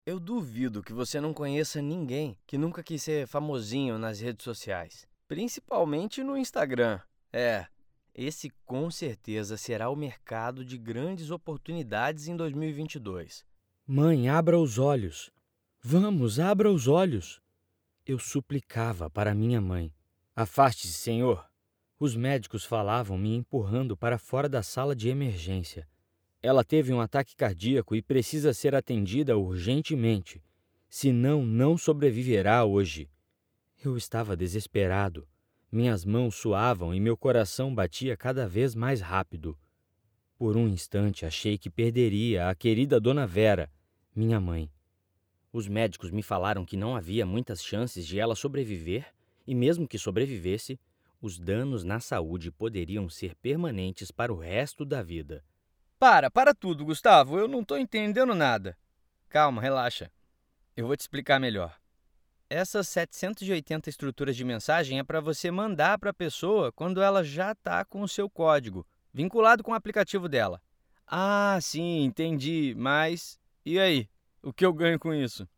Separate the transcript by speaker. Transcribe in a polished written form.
Speaker 1: Eu duvido que você não conheça ninguém que nunca quis ser famosinho nas redes sociais, principalmente no Instagram. É, esse com certeza será o mercado de grandes oportunidades em 2022.
Speaker 2: Mãe, abra os olhos. Vamos, abra os olhos. Eu suplicava para minha mãe. Afaste-se, senhor. Os médicos falavam me empurrando para fora da sala de emergência. Ela teve um ataque cardíaco e precisa ser atendida urgentemente. Senão, não sobreviverá hoje. Eu estava desesperado. Minhas mãos suavam e meu coração batia cada vez mais rápido. Por um instante achei que perderia a querida Dona Vera, minha mãe. Os médicos me falaram que não havia muitas chances de ela sobreviver e, mesmo que sobrevivesse, os danos na saúde poderiam ser permanentes para o resto da vida.
Speaker 1: Para tudo, Gustavo, eu não tô entendendo nada. Calma, relaxa. Eu vou te explicar melhor. Essas 780 estruturas de mensagem é para você mandar para a pessoa quando ela já está com o seu código, vinculado com o aplicativo dela. Ah, sim, entendi, mas e aí? O que eu ganho com isso?